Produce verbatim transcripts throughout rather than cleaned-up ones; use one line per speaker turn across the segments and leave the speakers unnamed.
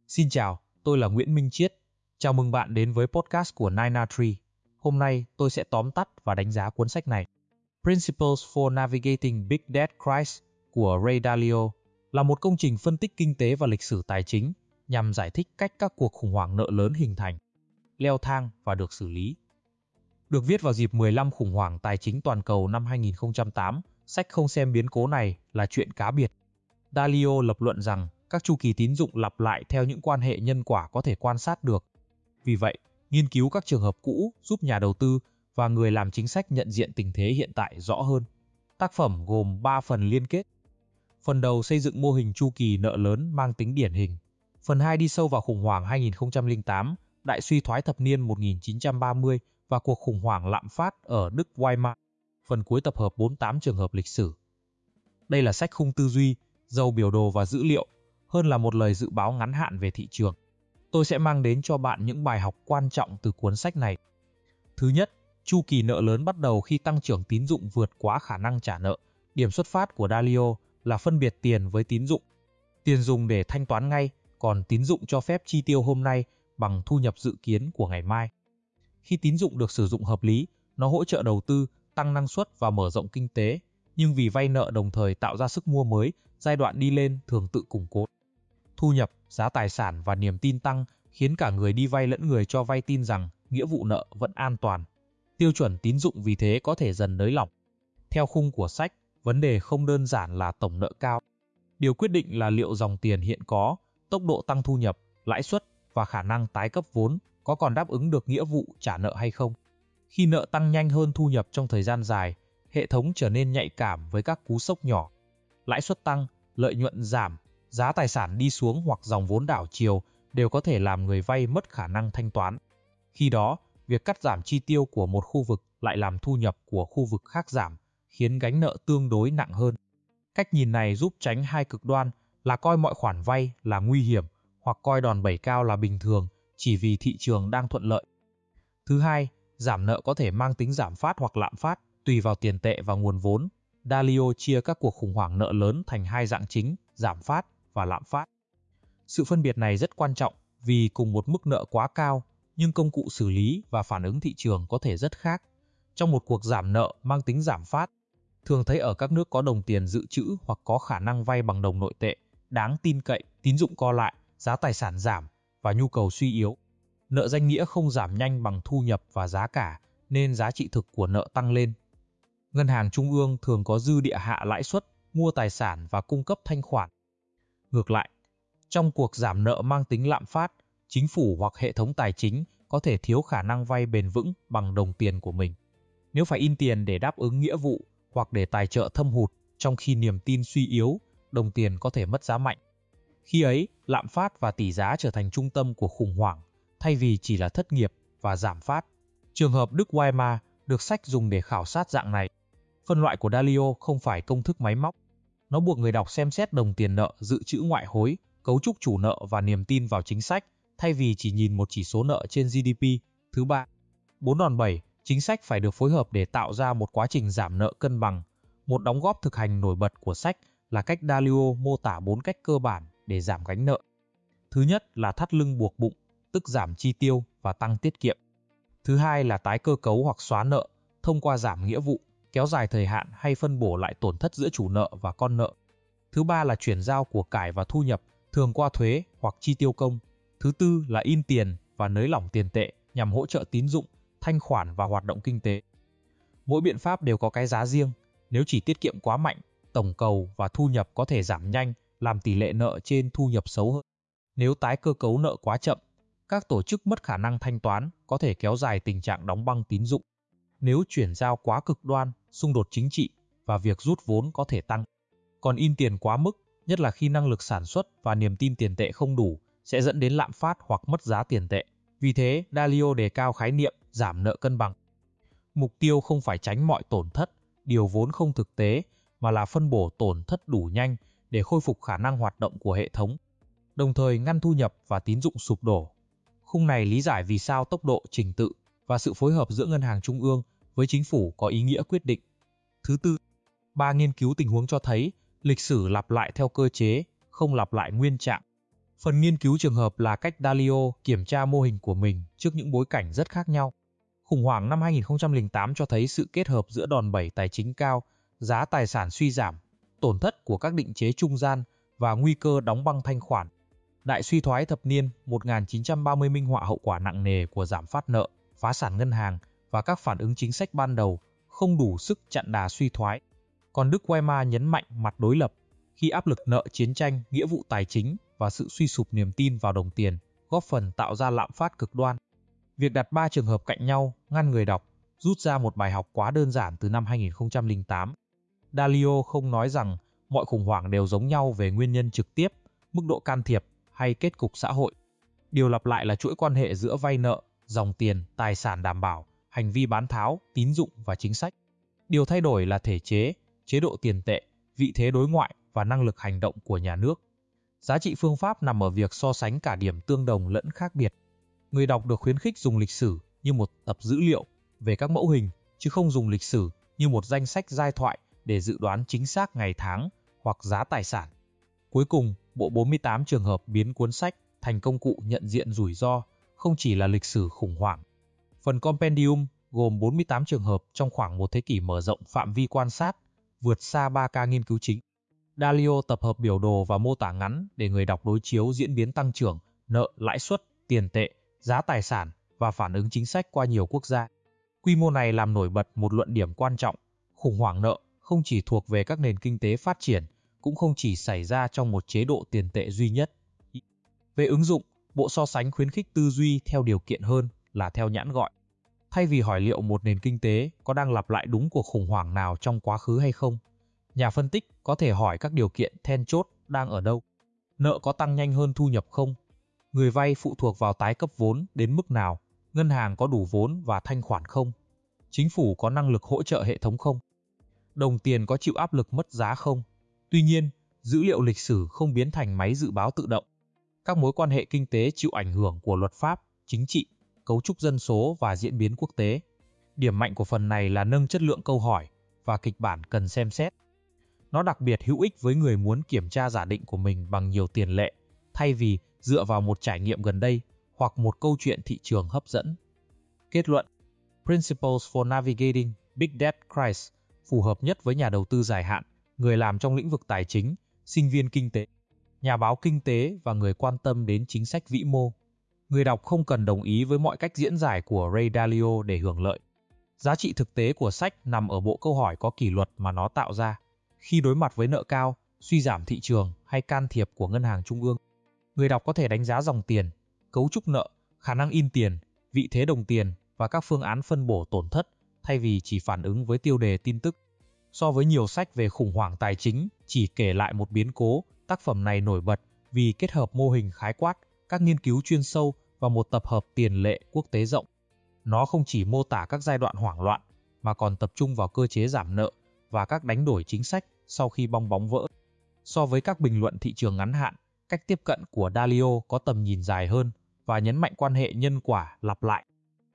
Xin chào, tôi là Nguyễn Minh Chiết. Chào mừng bạn đến với podcast của nine a Tree. Hôm nay tôi sẽ tóm tắt và đánh giá cuốn sách này. Principles for Navigating Big Debt Crisis của Ray Dalio là một công trình phân tích kinh tế và lịch sử tài chính nhằm giải thích cách các cuộc khủng hoảng nợ lớn hình thành, leo thang và được xử lý. Được viết vào dịp mười lăm khủng hoảng tài chính toàn cầu năm hai nghìn không trăm tám, sách không xem biến cố này là chuyện cá biệt. Dalio lập luận rằng các chu kỳ tín dụng lặp lại theo những quan hệ nhân quả có thể quan sát được. Vì vậy, nghiên cứu các trường hợp cũ giúp nhà đầu tư và người làm chính sách nhận diện tình thế hiện tại rõ hơn. Tác phẩm gồm ba phần liên kết. Phần đầu xây dựng mô hình chu kỳ nợ lớn mang tính điển hình. Phần hai đi sâu vào khủng hoảng hai nghìn không trăm lẻ tám, đại suy thoái thập niên một nghìn chín trăm ba mươi và cuộc khủng hoảng lạm phát ở Đức Weimar. Phần cuối tập hợp bốn mươi tám trường hợp lịch sử. Đây là sách khung tư duy, giàu biểu đồ và dữ liệu, hơn là một lời dự báo ngắn hạn về thị trường. Tôi sẽ mang đến cho bạn những bài học quan trọng từ cuốn sách này. Thứ nhất, chu kỳ nợ lớn bắt đầu khi tăng trưởng tín dụng vượt quá khả năng trả nợ. Điểm xuất phát của Dalio là phân biệt tiền với tín dụng. Tiền dùng để thanh toán ngay, còn tín dụng cho phép chi tiêu hôm nay bằng thu nhập dự kiến của ngày mai. Khi tín dụng được sử dụng hợp lý, nó hỗ trợ đầu tư, tăng năng suất và mở rộng kinh tế, nhưng vì vay nợ đồng thời tạo ra sức mua mới, giai đoạn đi lên thường tự củng cố. Thu nhập, giá tài sản và niềm tin tăng khiến cả người đi vay lẫn người cho vay tin rằng nghĩa vụ nợ vẫn an toàn. Tiêu chuẩn tín dụng vì thế có thể dần nới lỏng. Theo khung của sách, vấn đề không đơn giản là tổng nợ cao. Điều quyết định là liệu dòng tiền hiện có, tốc độ tăng thu nhập, lãi suất và khả năng tái cấp vốn có còn đáp ứng được nghĩa vụ trả nợ hay không. Khi nợ tăng nhanh hơn thu nhập trong thời gian dài, hệ thống trở nên nhạy cảm với các cú sốc nhỏ. Lãi suất tăng, lợi nhuận giảm, giá tài sản đi xuống hoặc dòng vốn đảo chiều đều có thể làm người vay mất khả năng thanh toán. Khi đó, việc cắt giảm chi tiêu của một khu vực lại làm thu nhập của khu vực khác giảm, khiến gánh nợ tương đối nặng hơn. Cách nhìn này giúp tránh hai cực đoan là coi mọi khoản vay là nguy hiểm hoặc coi đòn bẩy cao là bình thường chỉ vì thị trường đang thuận lợi. Thứ hai, giảm nợ có thể mang tính giảm phát hoặc lạm phát, tùy vào tiền tệ và nguồn vốn. Dalio chia các cuộc khủng hoảng nợ lớn thành hai dạng chính, giảm phát và lạm phát. Sự phân biệt này rất quan trọng vì cùng một mức nợ quá cao, nhưng công cụ xử lý và phản ứng thị trường có thể rất khác. Trong một cuộc giảm nợ mang tính giảm phát, thường thấy ở các nước có đồng tiền dự trữ hoặc có khả năng vay bằng đồng nội tệ, đáng tin cậy, tín dụng co lại, giá tài sản giảm và nhu cầu suy yếu. Nợ danh nghĩa không giảm nhanh bằng thu nhập và giá cả, nên giá trị thực của nợ tăng lên. Ngân hàng trung ương thường có dư địa hạ lãi suất, mua tài sản và cung cấp thanh khoản. Ngược lại, trong cuộc giảm nợ mang tính lạm phát, chính phủ hoặc hệ thống tài chính có thể thiếu khả năng vay bền vững bằng đồng tiền của mình. Nếu phải in tiền để đáp ứng nghĩa vụ hoặc để tài trợ thâm hụt trong khi niềm tin suy yếu, đồng tiền có thể mất giá mạnh. Khi ấy, lạm phát và tỷ giá trở thành trung tâm của khủng hoảng, thay vì chỉ là thất nghiệp và giảm phát. Trường hợp Đức Weimar được sách dùng để khảo sát dạng này. Phân loại của Dalio không phải công thức máy móc. Nó buộc người đọc xem xét đồng tiền nợ, dự trữ ngoại hối, cấu trúc chủ nợ và niềm tin vào chính sách, thay vì chỉ nhìn một chỉ số nợ trên giê đê pê. Thứ ba, bốn đòn bẩy, chính sách phải được phối hợp để tạo ra một quá trình giảm nợ cân bằng. Một đóng góp thực hành nổi bật của sách là cách Dalio mô tả bốn cách cơ bản để giảm gánh nợ. Thứ nhất là thắt lưng buộc bụng, tức giảm chi tiêu và tăng tiết kiệm. Thứ hai là tái cơ cấu hoặc xóa nợ, thông qua giảm nghĩa vụ, kéo dài thời hạn hay phân bổ lại tổn thất giữa chủ nợ và con nợ. Thứ ba là chuyển giao của cải và thu nhập, thường qua thuế hoặc chi tiêu công. Thứ tư là in tiền và nới lỏng tiền tệ nhằm hỗ trợ tín dụng, thanh khoản và hoạt động kinh tế. Mỗi biện pháp đều có cái giá riêng. Nếu chỉ tiết kiệm quá mạnh, tổng cầu và thu nhập có thể giảm nhanh, làm tỷ lệ nợ trên thu nhập xấu hơn. Nếu tái cơ cấu nợ quá chậm, các tổ chức mất khả năng thanh toán, có thể kéo dài tình trạng đóng băng tín dụng. Nếu chuyển giao quá cực đoan, xung đột chính trị và việc rút vốn có thể tăng. Còn in tiền quá mức, nhất là khi năng lực sản xuất và niềm tin tiền tệ không đủ, sẽ dẫn đến lạm phát hoặc mất giá tiền tệ. Vì thế, Dalio đề cao khái niệm giảm nợ cân bằng. Mục tiêu không phải tránh mọi tổn thất, điều vốn không thực tế, mà là phân bổ tổn thất đủ nhanh để khôi phục khả năng hoạt động của hệ thống, đồng thời ngăn thu nhập và tín dụng sụp đổ. Khung này lý giải vì sao tốc độ, trình tự và sự phối hợp giữa ngân hàng trung ương với chính phủ có ý nghĩa quyết định. Thứ tư, ba nghiên cứu tình huống cho thấy lịch sử lặp lại theo cơ chế, không lặp lại nguyên trạng. Phần nghiên cứu trường hợp là cách Dalio kiểm tra mô hình của mình trước những bối cảnh rất khác nhau. Khủng hoảng năm hai nghìn không trăm lẻ tám cho thấy sự kết hợp giữa đòn bẩy tài chính cao, giá tài sản suy giảm, tổn thất của các định chế trung gian và nguy cơ đóng băng thanh khoản. Đại suy thoái thập niên một nghìn chín trăm ba mươi minh họa hậu quả nặng nề của giảm phát nợ, phá sản ngân hàng và các phản ứng chính sách ban đầu không đủ sức chặn đà suy thoái. Còn Đức Weimar nhấn mạnh mặt đối lập khi áp lực nợ chiến tranh, nghĩa vụ tài chính và sự suy sụp niềm tin vào đồng tiền góp phần tạo ra lạm phát cực đoan. Việc đặt ba trường hợp cạnh nhau ngăn người đọc rút ra một bài học quá đơn giản từ năm hai nghìn không trăm lẻ tám. Dalio không nói rằng mọi khủng hoảng đều giống nhau về nguyên nhân trực tiếp, mức độ can thiệp hay kết cục xã hội. Điều lặp lại là chuỗi quan hệ giữa vay nợ, dòng tiền, tài sản đảm bảo, hành vi bán tháo, tín dụng và chính sách. Điều thay đổi là thể chế, chế độ tiền tệ, vị thế đối ngoại và năng lực hành động của nhà nước. Giá trị phương pháp nằm ở việc so sánh cả điểm tương đồng lẫn khác biệt. Người đọc được khuyến khích dùng lịch sử như một tập dữ liệu về các mẫu hình, chứ không dùng lịch sử như một danh sách giai thoại để dự đoán chính xác ngày tháng hoặc giá tài sản. Cuối cùng, bộ bốn mươi tám trường hợp biến cuốn sách thành công cụ nhận diện rủi ro không chỉ là lịch sử khủng hoảng. Phần compendium gồm bốn mươi tám trường hợp trong khoảng một thế kỷ mở rộng phạm vi quan sát, vượt xa ba ca nghiên cứu chính. Dalio tập hợp biểu đồ và mô tả ngắn để người đọc đối chiếu diễn biến tăng trưởng, nợ, lãi suất, tiền tệ, giá tài sản và phản ứng chính sách qua nhiều quốc gia. Quy mô này làm nổi bật một luận điểm quan trọng: khủng hoảng nợ không chỉ thuộc về các nền kinh tế phát triển, cũng không chỉ xảy ra trong một chế độ tiền tệ duy nhất. Về ứng dụng, bộ so sánh khuyến khích tư duy theo điều kiện hơn là theo nhãn gọi. Thay vì hỏi liệu một nền kinh tế có đang lặp lại đúng cuộc khủng hoảng nào trong quá khứ hay không, nhà phân tích có thể hỏi các điều kiện then chốt đang ở đâu. Nợ có tăng nhanh hơn thu nhập không? Người vay phụ thuộc vào tái cấp vốn đến mức nào? Ngân hàng có đủ vốn và thanh khoản không? Chính phủ có năng lực hỗ trợ hệ thống không? Đồng tiền có chịu áp lực mất giá không? Tuy nhiên, dữ liệu lịch sử không biến thành máy dự báo tự động. Các mối quan hệ kinh tế chịu ảnh hưởng của luật pháp, chính trị, cấu trúc dân số và diễn biến quốc tế. Điểm mạnh của phần này là nâng chất lượng câu hỏi và kịch bản cần xem xét. Nó đặc biệt hữu ích với người muốn kiểm tra giả định của mình bằng nhiều tiền lệ, thay vì dựa vào một trải nghiệm gần đây hoặc một câu chuyện thị trường hấp dẫn. Kết luận: Principles for Navigating Big Debt Crisis phù hợp nhất với nhà đầu tư dài hạn, người làm trong lĩnh vực tài chính, sinh viên kinh tế, nhà báo kinh tế và người quan tâm đến chính sách vĩ mô. Người đọc không cần đồng ý với mọi cách diễn giải của Ray Dalio để hưởng lợi. Giá trị thực tế của sách nằm ở bộ câu hỏi có kỷ luật mà nó tạo ra. Khi đối mặt với nợ cao, suy giảm thị trường hay can thiệp của ngân hàng trung ương, người đọc có thể đánh giá dòng tiền, cấu trúc nợ, khả năng in tiền, vị thế đồng tiền và các phương án phân bổ tổn thất thay vì chỉ phản ứng với tiêu đề tin tức. So với nhiều sách về khủng hoảng tài chính chỉ kể lại một biến cố, tác phẩm này nổi bật vì kết hợp mô hình khái quát, các nghiên cứu chuyên sâu và một tập hợp tiền lệ quốc tế rộng. Nó không chỉ mô tả các giai đoạn hoảng loạn, mà còn tập trung vào cơ chế giảm nợ và các đánh đổi chính sách sau khi bong bóng vỡ. So với các bình luận thị trường ngắn hạn, cách tiếp cận của Dalio có tầm nhìn dài hơn và nhấn mạnh quan hệ nhân quả lặp lại.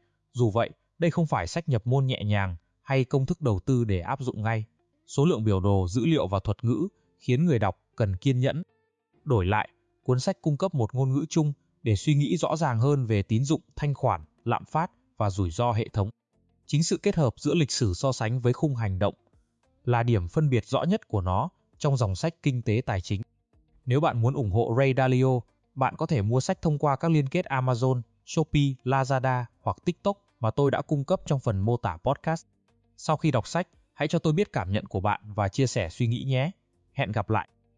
Dù vậy, đây không phải sách nhập môn nhẹ nhàng hay công thức đầu tư để áp dụng ngay. Số lượng biểu đồ, dữ liệu và thuật ngữ khiến người đọc cần kiên nhẫn. Đổi lại, cuốn sách cung cấp một ngôn ngữ chung để suy nghĩ rõ ràng hơn về tín dụng, thanh khoản, lạm phát và rủi ro hệ thống. Chính sự kết hợp giữa lịch sử so sánh với khung hành động là điểm phân biệt rõ nhất của nó trong dòng sách kinh tế tài chính. Nếu bạn muốn ủng hộ Ray Dalio, bạn có thể mua sách thông qua các liên kết Amazon, Shopee, Lazada hoặc TikTok mà tôi đã cung cấp trong phần mô tả podcast. Sau khi đọc sách, hãy cho tôi biết cảm nhận của bạn và chia sẻ suy nghĩ nhé. Hẹn gặp lại!